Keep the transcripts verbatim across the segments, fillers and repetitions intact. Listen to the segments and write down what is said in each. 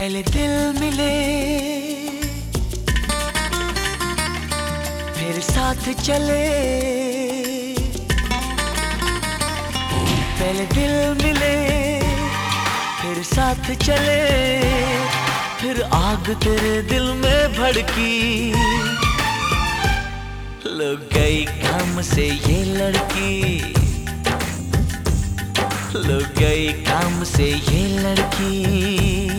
पहले दिल मिले फिर साथ चले, पहले दिल मिले फिर साथ चले, फिर आग तेरे दिल में भड़की। लग गई काम से ये लड़की, लग गई काम से ये लड़की।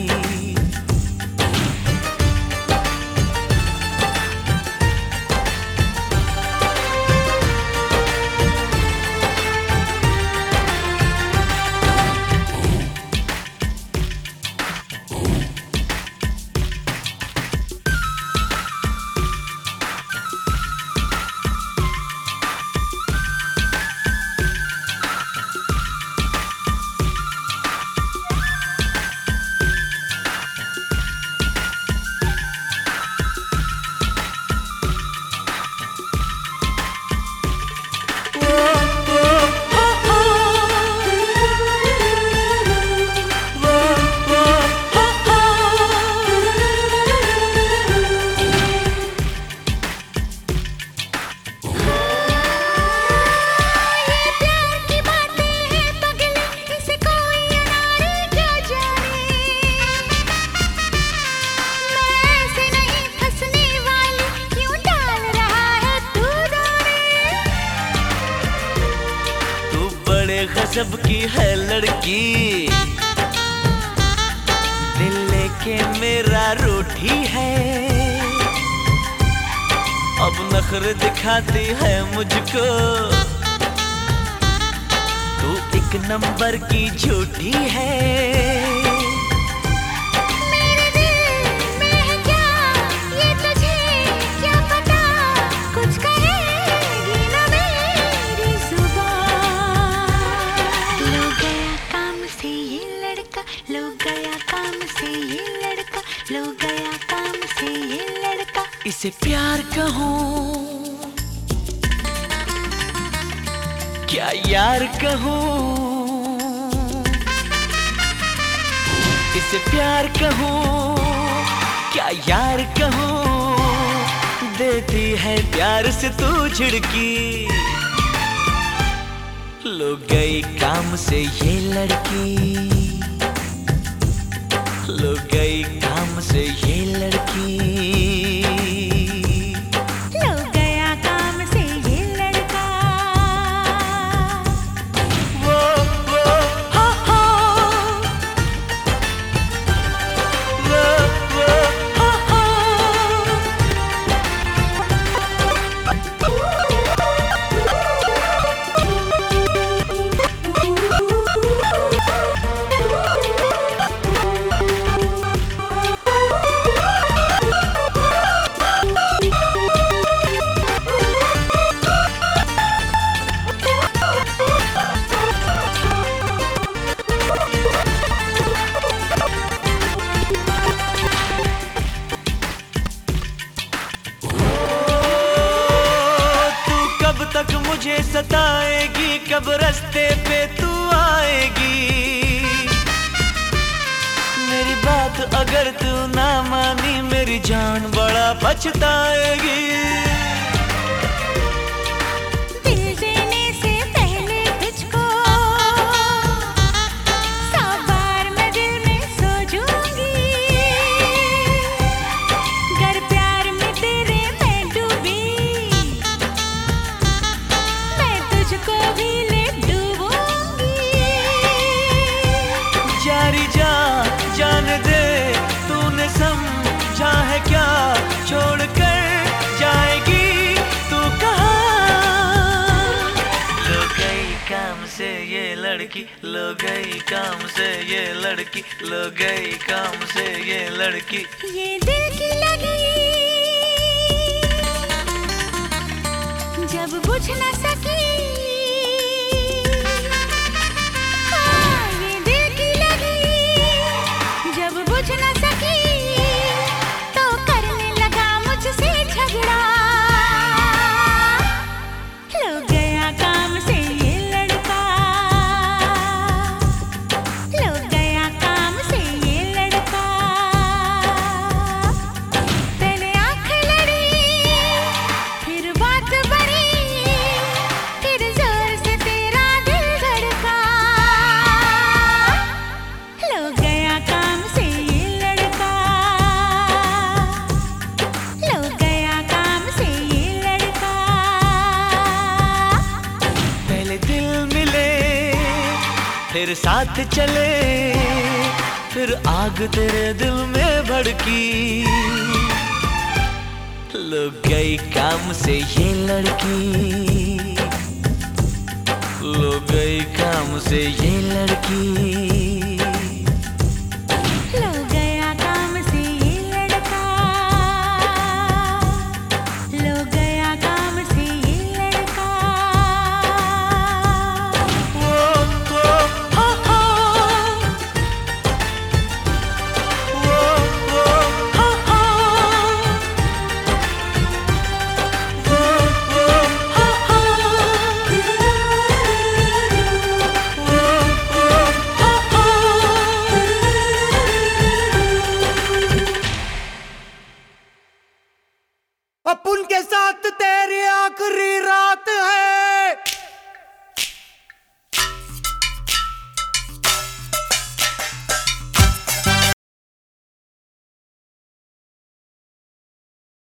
गजब की है लड़की, दिल लेके मेरा रूठी है, अब नखरे दिखाती है मुझको, तू एक नंबर की झूठी है। इसे प्यार कहूँ क्या यार कहूँ, इसे प्यार कहूँ क्या यार कहूँ, देती है प्यार से तू झिड़की। लो गई काम से ये लड़की, लो गई काम से ये लड़की। तक मुझे सताएगी, कब रास्ते पे तू आएगी, मेरी बात अगर तू ना मानी मेरी जान बड़ा पछताएगी। छोड़ कर जाएगी तू कहाँ, लो गई काम से ये लड़की, लो गई काम से ये लड़की, लो गई काम से ये लड़की। ये दिल की लगी जब बुझ न सकी, हाँ ये दिल की लगी जब बुझ न सकी, झगड़ा लो गया काम से ये लड़का, लो गया काम से ये लड़का। फिर साथ चले, फिर आग तेरे दिल में भड़की। लो गई काम से ये लड़की, लो गई काम से ये लड़की।